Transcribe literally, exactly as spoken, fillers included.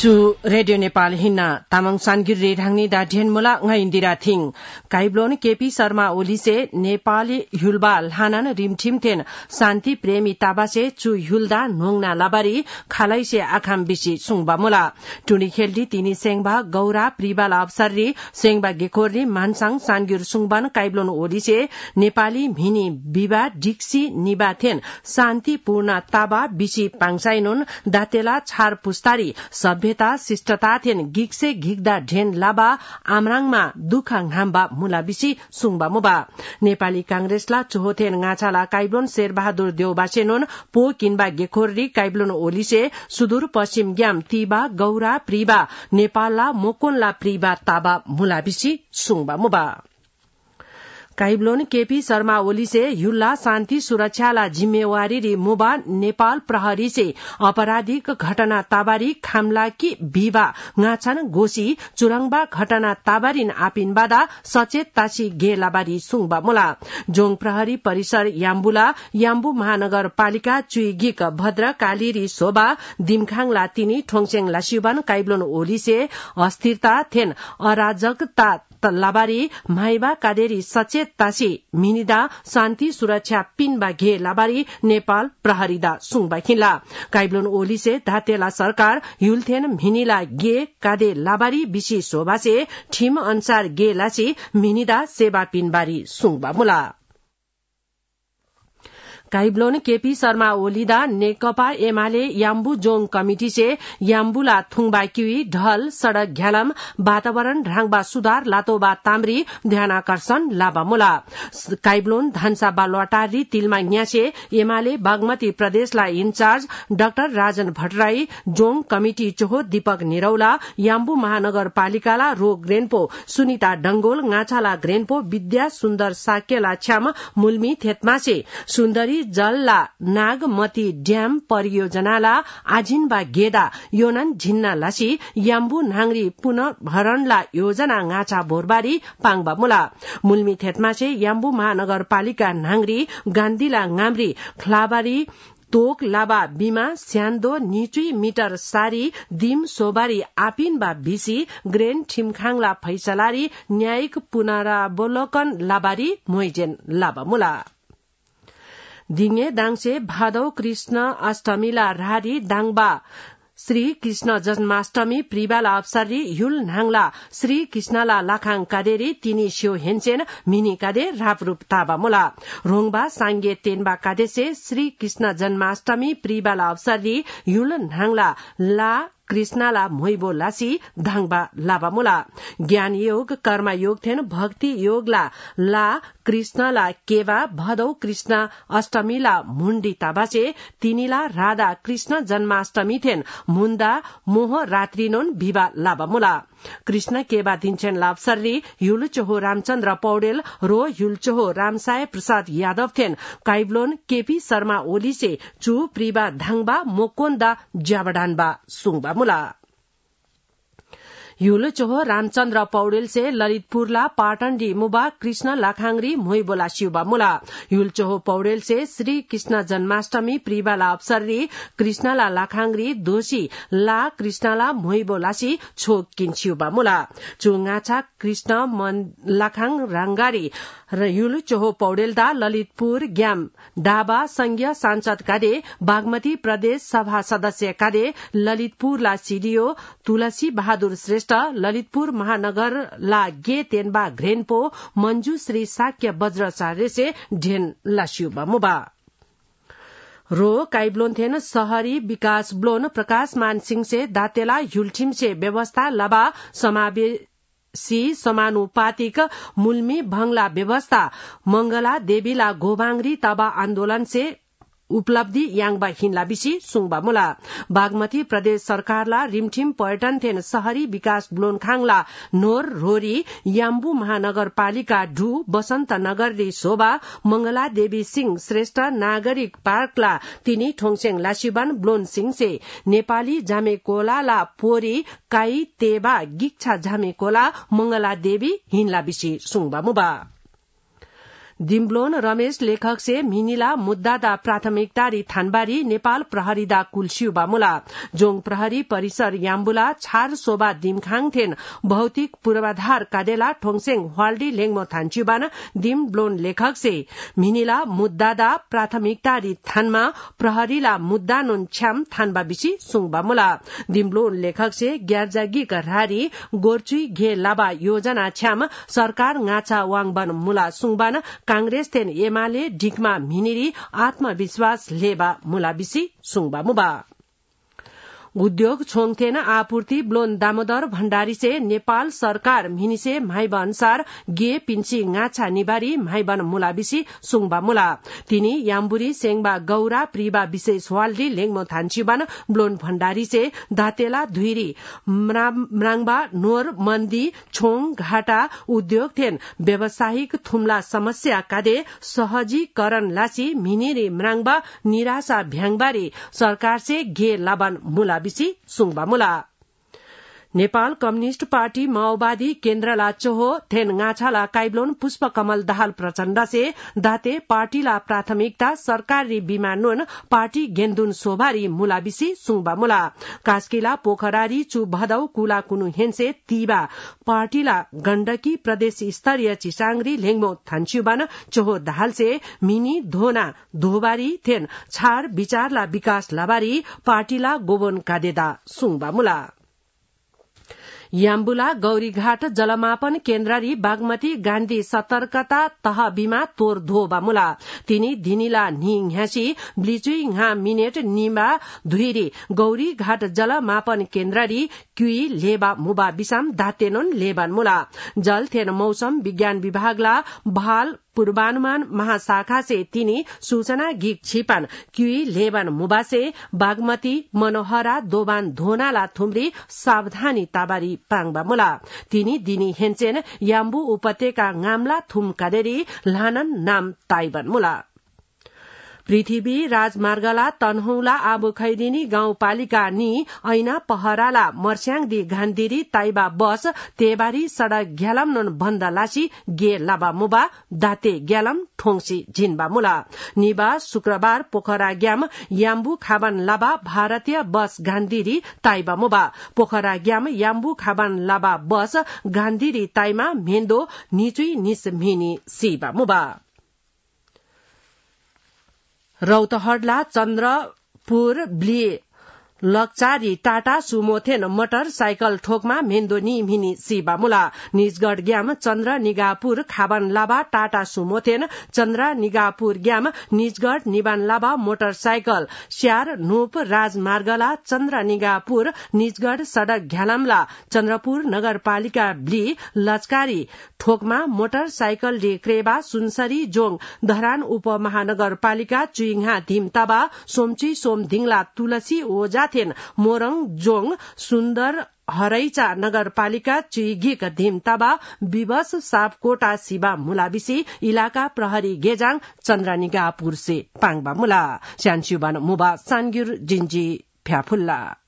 चु रेडियो नेपाल हिन्ना तामाङ सानगिर रेढाङनी दाढेन मुला ngai इन्दिरा थिङ काइब्लोन केपी शर्मा ओलीसे नेपाली हुलबा लानन रिमठिम थेन शान्ति प्रेमी ताबासे चु हुलदा नोङना लाबारी खालाइसे आखाम बिसी सुङबा मुला टुनी खेल्डी तिनी सेङबा गौरा प्रिबाल अवसरी सेङबा गेखोरली मानसाङ सानगिर सुङबान काइब्लोन ओलीसे नेपाली भिनी बिबा डिक्सी निबा थेन शान्तिपूर्ण ताबा बिसी पाङसाइनुन दातेला छार पुस्तारी सभ्यता शिष्टता थेन गिक्से घिग्दा ढेन लाबा आमराङमा दुखाङ हाम्बा मुला बिसी सुङबा मुबा नेपाली कांग्रेसला चोहोथेन गाछाला काइब्लोन शेरबहादुर देउबासेनुन पो किनबा गेखोरली काइब्लोन ओलीसे सुदूर पश्चिम ग्याम तीबा गौरा प्रिबा नेपालला मोकोनला प्रिबा ताबा मुला बिसी सुङबा मुबा काइब्लोन केपी शर्मा ओलीसे युल्ला शान्ति सुरक्षाला जिम्मेवारी री मुबा नेपाल प्रहरी से अपराधिक घटना ताबारी खामलाकी बिबा गाछन गोसी चुरङबा घटना ताबारिन आपिनबादा सचेत तासी गेलाबारी सुङबा मुला जोङ प्रहरी परिसर याम्बुला याम्बु महानगरपालिका चुइगिक भद्र कालीरी शोभा दिमखाङला तिनी ठोङसेङ लासिबान काइब्लोन ओलीसे अस्थिरता थेन अराजकता लाबारी माइबा कादेरी सचेत तासी मिनिदा शान्ति सुरक्षा पिनबा घे लाबारी नेपाल प्रहरीदा सुङबा खिला काइब्लोन ओलीसे धातेला सरकार युलथेन मिनिला गे कादे लाबारी बिसी शोभासे ठिम अनुसार गे लासी मिनिदा सेवा पिनबारी सुङबा मुला काइब्लोन केपी शर्मा ओलीदा नेकपा एमाले याम्बु जोङ कमिटी से याम्बुला थुङबा किवी ढल सड़क घ्यालम वातावरण ढाङबा सुधार लातोबा ताम्री ध्यानाकर्षण लाबा मुला काइब्लोन धनसा बालवाटारी तिलमा न्यासे एमाले बागमती प्रदेशलाई इन्चार्ज डाक्टर राजन भट्टराई जोङ कमिटी चोहो दीपक निरौला याम्बु महानगरपालिकाला रो ग्रेन्पो सुनिता डंगोल गाछाला ग्रेन्पो विद्या सुन्दर साक्यला छ्याम मुल्मी थेतमासे सुन्दरी जलला नागमती ड्याम परियोजनाला आजिनबा गेदा योनन झिन्ना लासी याम्बु नांगरी पुनः भरणला योजना गाछा भोरबारी पाङबा मुला मुल्मी थेतमासे याम्बु महानगरपालिका नांगरी गान्धीला गाम्री खलाबारी तोक लाबा बिमा स्यान्दो निचुई मिटर सारी दिम सोबारी आपिनबा बिसी ग्रेन ठिमखाङला फैसलारी न्यायिक पुनरावलोकन लाबारी मोइजेन लाबा मुला दिङे दाङसे भादौ कृष्ण अष्टमीला रारी दाङबा श्री कृष्ण जन्माष्टमी प्रिबाला अवसरी युल नाङला श्री कृष्णला लाखाङ कादेरी तिनी स्यो हेन्सेन मिनी कादे रापरूप ताबा मुला रोङबा साङ्गे तेनबा कादेसे श्री कृष्ण जन्माष्टमी प्रिबाला अवसरी युल नाङला ला कृष्णला मोइबो लासी धाङबा लाबा मुला ज्ञान योग कर्म योग थेन भक्ति योगला ला कृष्णला केवा भदौ कृष्ण अष्टमीला मुण्डी ताबासे तिनीला राधा कृष्ण जन्माष्टमी थेन मुन्दा मोह रात्रिनोन भिवा लाबा मुला कृष्ण केवा दिन्छेन लाभसरी युल चोहो रामचन्द्र पौडेल रो युल चोहो रामसाय प्रसाद यादव थेन काइब्लोन केपी शर्मा ओलीसे चु प्रिबा धाङबा मोकोन्दा ज्याबडानबा सुङबा मुला युल चोहो रामचन्द्र पौडेल से ललितपुरला पाटनडी मुबा कृष्ण लाखाङरी मोइबोला शिवबा मुला युल चोहो पौडेल से श्री कृष्ण जन्माष्टमी प्रिबाला अवसरी कृष्णला लाखाङरी दोषी ला कृष्णला मोइबोलासी छोक किन शिवबा मुला चुङाछा कृष्ण मन लाखाङ राङ्गारी र युल चोहो पौडेलदा ललितपुर ग्याम डाबा संघीय सांसद कादे बागमती प्रदेश सभा सदस्य कादे ललितपुरला सीडीओ तुलसी बहादुर श्रेष्ठ ललितपुर महानगर ला गे तेनबा घ्रेनपो मंजू श्री साक्य वज्राचार्य से ढेन लासियुबा मुबा रो काइब्लोन थेन शहरी विकास ब्लोन प्रकाश मान सिंह से दातेला युलठिम से व्यवस्था लबा समावेश सी समानुपातिक मुल्मी भंगला व्यवस्था मंगला देवीला गोबांगरी तबा आन्दोलन से उपलब्धि याङबा हिनला बिसी सुङबा मुला बागमती प्रदेश सरकारला रिमठिम पर्यटन थेन शहरी विकास ब्लोन खाङला नोर रोरी याम्बु महानगरपालिका ढु बसन्त नगर री शोभा मंगला देवी सिंह श्रेष्ठ नागरिक पार्कला तिनी ठोङसेङ लासिबान ब्लोन सिंह से नेपाली जामेकोला ला पोरी काई तेबा गिच्छा जामेकोला मंगला देवी हिनला बिसी सुङबा मुबा दिम्ब्लोन रमेश लेखक से मिनिला मुद्दादा प्राथमिकतारी थानबारी नेपाल प्रहरीदा कुलस्युबा मुला जोङ प्रहरी परिसर याम्बुला छार सोबा दिमखाङ थेन भौतिक पूर्वाधार कादेला ठोङसेङ हवाल्डी लेङमो थान्चुबान दिम्ब्लोन लेखक से मिनिला मुद्दादा प्राथमिकतारी थानमा प्रहरीला मुद्दा नुन छ्याम थानबा बिसी सुङबा मुला दिम्ब्लोन लेखक से ग्यारजागी करारी गोर्चुई घे लाबा योजना छ्याम सरकार गाछा वाङबन मुला सुङबान कांग्रेस तेन एमाले डिकमा मिनिरी आत्मविश्वास लेबा मुला बिसी सुङबा मुबा उद्योग छोङथेन आपूर्ति ब्लोन दामोदर भण्डारी से नेपाल सरकार मिनिसे माइबा अनुसार गे पिन्ची गाछा निबारी माइबन मुला बिसी सुङबा मुला तिनी याम्बुरी सेङबा गौरा प्रिबा विशेष वाल्डी लेङमो थान्चुबान ब्लोन भण्डारी से दातेला धुइरी म्राङबा नोर मन्दी छोङ घाटा उद्योग थेन व्यावसायिक थुम्ला समस्या कादे सहजीकरण लासी मिनिरी म्राङबा निराशा भ्याङबारी सरकार से गे लाबन मुला बिसी सुङबा मुला नेपाल कम्युनिष्ट पार्टी माओवादी केन्द्रला चोहो थेन गाछाला काइब्लोन पुष्प कमल दाहाल प्रचण्ड से दाते पार्टीला प्राथमिकता सरकारी बीमा नुन पार्टी गेन्दुन सोभारी मुला बिसी सुङबा मुला कास्कीला पोखरारी चु भदौ कुला कुनु हेन्से तीबा पार्टीला गण्डकी प्रदेश स्तरीय चिसाङ्ग्री लेङमो थान्चुबान चोहो दाहाल से मिनी धोना धोबारी थेन छार विचारला विकास लाबारी पार्टीला गोबन कादेदा सुङबा मुला याम्बुला गौरीघाट जलमापन केन्द्ररी बागमती गान्धी सतर्कता तह बीमा तोर धोबा मुला तिनी दिनिला निङ ह्यासी ब्लिचुई घा मिनेट निमा धुइरी गौरीघाट जलमापन केन्द्ररी क्युई लेबा मुबा बिसाम दातेनोन लेबान मुला जल थेन मौसम विज्ञान विभागला भाल पूर्वानुमान महाशाखा से तिनी सूचना गिक छिपान क्युई लेबान मुबासे बागमती मनोहरा दोबान धोनाला थुम्री सावधानी ताबारी पाङबा मुला तिनी दिनी हेन्चेन याम्बु उपत्यका गामला थुम कादेरी लानन नाम ताइबन मुला पृथ्वी राजमार्गला तनहौला आबु खैदिनी गाउँपालिका नि ऐना पहराला मर्स्याङदी घान्दिरी ताइबा बस तेबारी सड़क ग्यालम नन बन्द लासी गे लाबा मुबा दाते ग्यालम ठोङसी झिनबा मुला निबा शुक्रबार पोखरा ग्याम याम्बु खाबान लाबा भारतीय बस गान्दिरी ताइबा मुबा पोखरा ग्याम याम्बु खाबान लाबा बस गान्दिरी ताइमा मेन्दो निचुई निस मिनी सीबा मुबा रौतहटला चन्द्रपुर ब्ली लक्चारी टाटा सुमोथेन मोटर साइकल ठोकमा मेन्दोनी मिनी सीबा मुला निजगढ़ ग्याम चन्द्र निगापुर खाबन लाबा टाटा सुमोथेन चन्द्र निगापुर ग्याम निजगढ़ निबान लाबा मोटर साइकल स्यार नूप राजमार्गला चन्द्र निगापुर निजगढ़ सड़क घ्यालमला चन्द्रपुर नगरपालिका ब्ली लचकारी ठोकमा मोटर साइकल क्रेबा सुनसरी जोङ धरान उपमहानगरपालिका चुइङहा धिमताबा सोमची सोमधिङला तुलसी ओजा थेन मोरङ जोङ सुन्दर हरैचा नगरपालिका चुइघिक धिमताबा विवश सापकोटा सिबा मुलाबिसी इलाका प्रहरी गेजाङ चन्द्रनिगापुर से पाङबा मुला स्यानस्युबान मुबा सानग्युर जिन्जी फ्याफुल्ला।